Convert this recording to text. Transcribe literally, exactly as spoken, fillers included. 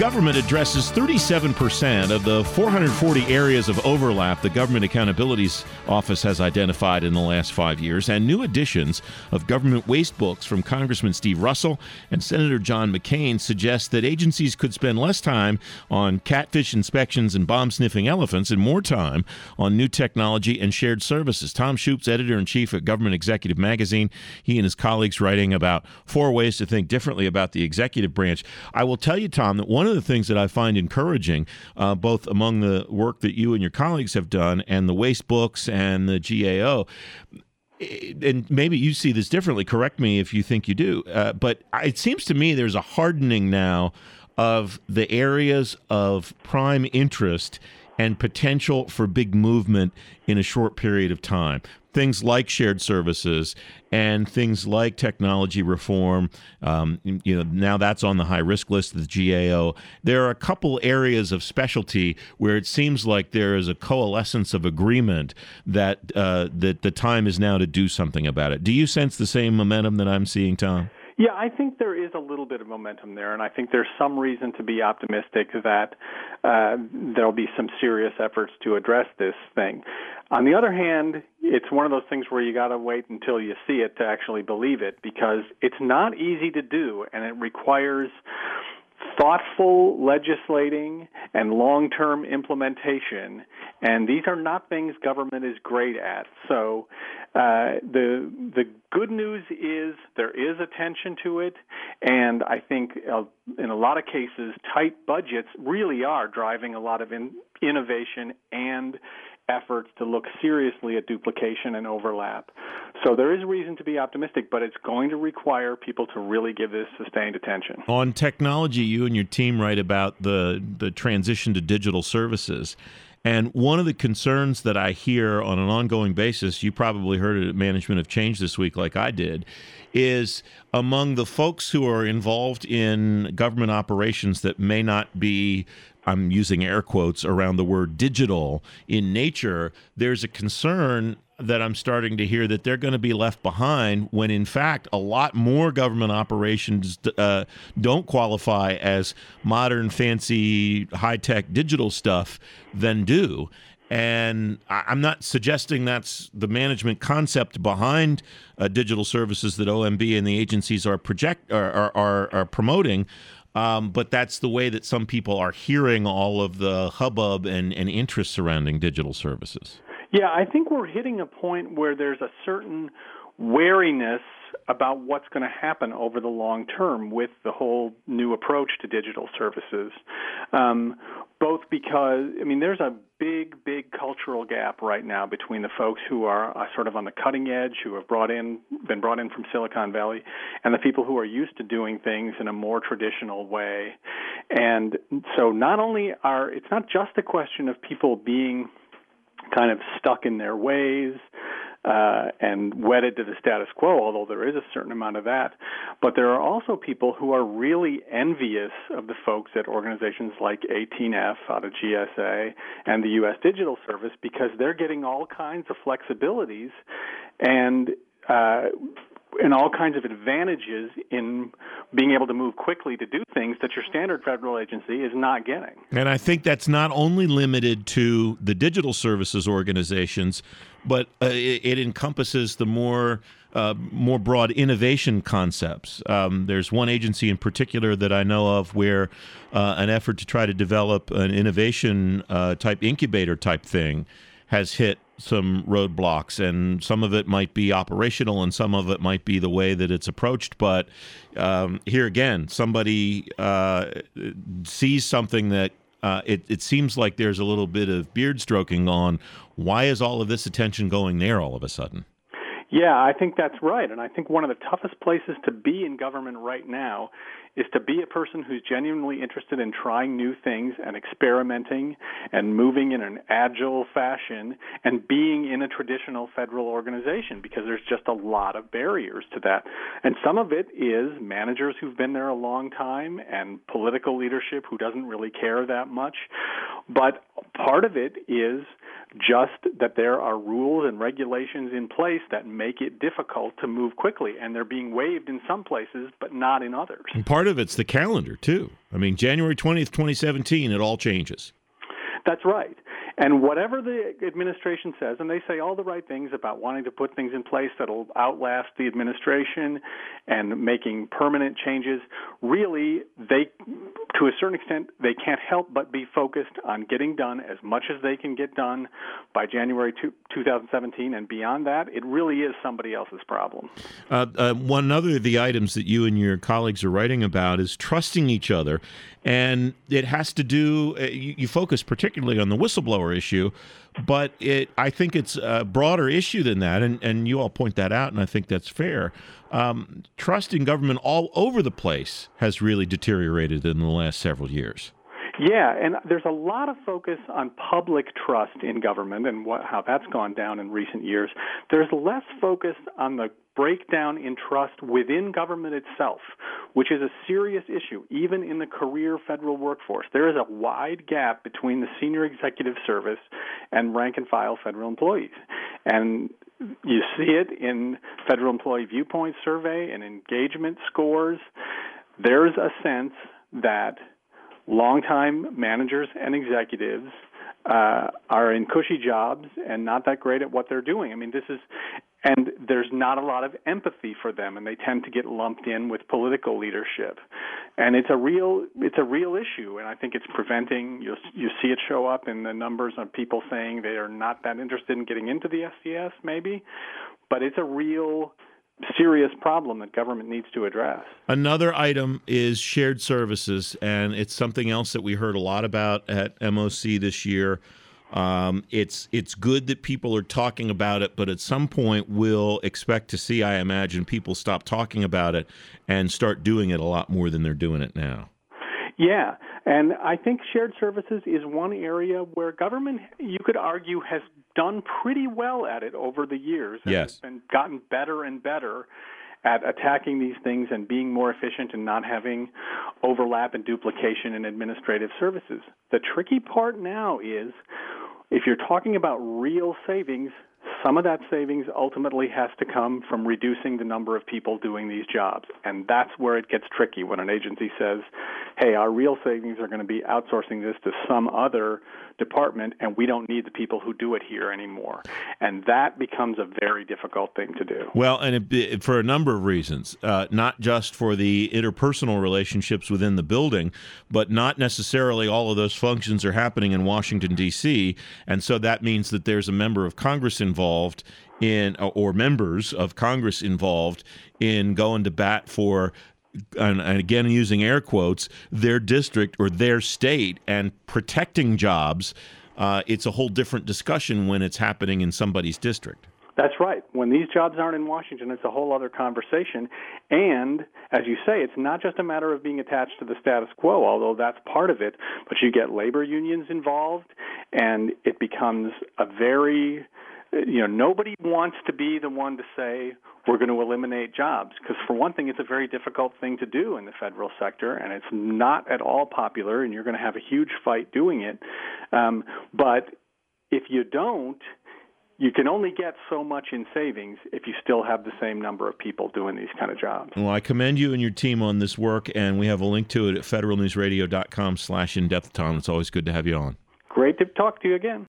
government addresses thirty-seven percent of the four hundred forty areas of overlap the Government Accountability Office has identified in the last five years, and new editions of government waste books from Congressman Steve Russell and Senator John McCain suggest that agencies could spend less time on catfish inspections and bomb-sniffing elephants and more time on new technology and shared services. Tom Shoup's editor-in-chief at Government Executive Magazine. He and his colleagues writing about four ways to think differently about the executive branch. I will tell you, Tom, that one of the things that I find encouraging, uh, both among the work that you and your colleagues have done and the waste books and the G A O, and maybe you see this differently, correct me if you think you do, uh, but it seems to me there's a hardening now of the areas of prime interest and potential for big movement in a short period of time. Things like shared services and things like technology reform. Um, you know, now that's on the high risk list of the G A O. There are a couple areas of specialty where it seems like there is a coalescence of agreement that uh, that the time is now to do something about it. Do you sense the same momentum that I'm seeing, Tom? Yeah, I think there is a little bit of momentum there, and I think there's some reason to be optimistic that uh, there'll be some serious efforts to address this thing. On the other hand, it's one of those things where you got to wait until you see it to actually believe it, because it's not easy to do, and it requires thoughtful legislating and long-term implementation, and these are not things government is great at. So uh, the the good news is there is attention to it, and I think uh, in a lot of cases, tight budgets really are driving a lot of in- innovation and efforts to look seriously at duplication and overlap. So there is reason to be optimistic, but it's going to require people to really give this sustained attention. On technology, you and your team write about the, the transition to digital services. And one of the concerns that I hear on an ongoing basis, you probably heard it at Management of Change this week like I did, is among the folks who are involved in government operations that may not be, I'm using air quotes around the word digital in nature, there's a concern that I'm starting to hear that they're going to be left behind when, in fact, a lot more government operations uh, don't qualify as modern, fancy, high-tech digital stuff than do. And I'm not suggesting that's the management concept behind uh, digital services that O M B and the agencies are project are are, are promoting. Um, but that's the way that some people are hearing all of the hubbub and, and interest surrounding digital services. Yeah, I think we're hitting a point where there's a certain wariness about what's going to happen over the long term with the whole new approach to digital services. Um, both because, I mean, there's a big, big cultural gap right now between the folks who are uh, sort of on the cutting edge, who have brought in, been brought in from Silicon Valley, and the people who are used to doing things in a more traditional way. And so not only are, it's not just a question of people being kind of stuck in their ways uh, and wedded to the status quo, although there is a certain amount of that. But there are also people who are really envious of the folks at organizations like eighteen F out of G S A and the U S Digital Service, because they're getting all kinds of flexibilities and uh, and all kinds of advantages in being able to move quickly to do things that your standard federal agency is not getting. And I think that's not only limited to the digital services organizations, but uh, it, it encompasses the more uh, more broad innovation concepts. Um, there's one agency in particular that I know of where uh, an effort to try to develop an innovation uh, type incubator type thing has hit some roadblocks, and some of it might be operational and some of it might be the way that it's approached. But um, here again, somebody uh, sees something that uh, it, it seems like there's a little bit of beard stroking on. Why is all of this attention going there all of a sudden? Yeah, I think that's right. And I think one of the toughest places to be in government right now is to be a person who's genuinely interested in trying new things and experimenting and moving in an agile fashion and being in a traditional federal organization, because there's just a lot of barriers to that. And some of it is managers who've been there a long time and political leadership who doesn't really care that much. But part of it is just that there are rules and regulations in place that make it difficult to move quickly, and they're being waived in some places, but not in others. And part of it's the calendar, too. I mean, January twentieth, twenty seventeen, it all changes. That's right. And whatever the administration says, and they say all the right things about wanting to put things in place that'll outlast the administration and making permanent changes, really, they, to a certain extent, they can't help but be focused on getting done as much as they can get done by January two thousand seventeen. And beyond that, it really is somebody else's problem. Uh, uh, one other of the items that you and your colleagues are writing about is trusting each other. And it has to do, uh, you, you focus particularly on the whistleblower issue, but it I think it's a broader issue than that, and, and you all point that out, and I think that's fair. Um, trust in government all over the place has really deteriorated in the last several years. Yeah, and there's a lot of focus on public trust in government and what, how that's gone down in recent years. There's less focus on the breakdown in trust within government itself, which is a serious issue, even in the career federal workforce. There is a wide gap between the senior executive service and rank-and-file federal employees. And you see it in Federal Employee Viewpoint Survey and engagement scores. There's a sense that longtime managers and executives uh, are in cushy jobs and not that great at what they're doing. I mean, this is, and there's not a lot of empathy for them, and they tend to get lumped in with political leadership. And it's a real, it's a real issue, and I think it's preventing, you you see it show up in the numbers of people saying they are not that interested in getting into the S C S, maybe, but it's a real serious problem that government needs to address. Another item is shared services, and it's something else that we heard a lot about at M O C this year. Um, it's it's good that people are talking about it, but at some point we'll expect to see, I imagine, people stop talking about it and start doing it a lot more than they're doing it now. Yeah, and I think shared services is one area where government, you could argue, has done pretty well at it over the years. And yes. And gotten better and better at attacking these things and being more efficient and not having overlap and duplication in administrative services. The tricky part now is, if you're talking about real savings, some of that savings ultimately has to come from reducing the number of people doing these jobs. And that's where it gets tricky when an agency says, hey, our real savings are going to be outsourcing this to some other department, and we don't need the people who do it here anymore. And that becomes a very difficult thing to do. Well, and it, for a number of reasons, uh, not just for the interpersonal relationships within the building, but not necessarily all of those functions are happening in Washington, D C, and so that means that there's a member of Congress involved in, or members of Congress involved in going to bat for, and again using air quotes, their district or their state and protecting jobs. Uh, it's a whole different discussion when it's happening in somebody's district. That's right. When these jobs aren't in Washington, it's a whole other conversation. And, as you say, it's not just a matter of being attached to the status quo, although that's part of it, but you get labor unions involved, and it becomes a very, you know, nobody wants to be the one to say, we're going to eliminate jobs, because for one thing, it's a very difficult thing to do in the federal sector, and it's not at all popular, and you're going to have a huge fight doing it. Um, but if you don't, you can only get so much in savings if you still have the same number of people doing these kind of jobs. Well, I commend you and your team on this work, and we have a link to it at federal news radio dot com slash in depth, Tom. It's always good to have you on. Great to talk to you again.